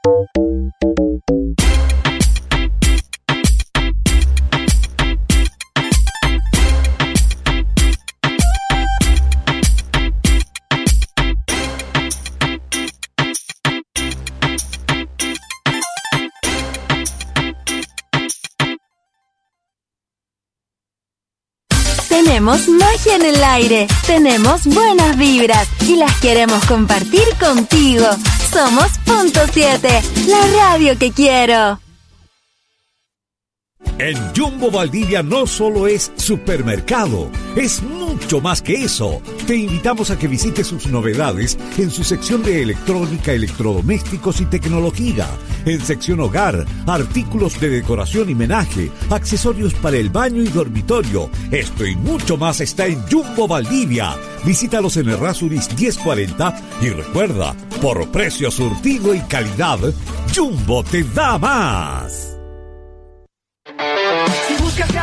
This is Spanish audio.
Tenemos magia en el aire, tenemos buenas vibras y las queremos compartir contigo. Somos Punto 7, la radio que quiero. En Jumbo Valdivia no solo es supermercado, es mucho más que eso. Te invitamos a que visites sus novedades en su sección de electrónica, electrodomésticos y tecnología. En sección hogar, artículos de decoración y menaje, accesorios para el baño y dormitorio. Esto y mucho más está en Jumbo Valdivia. Visítalos en Errázuriz 1040 y recuerda, por precio, surtido y calidad, Jumbo te da más.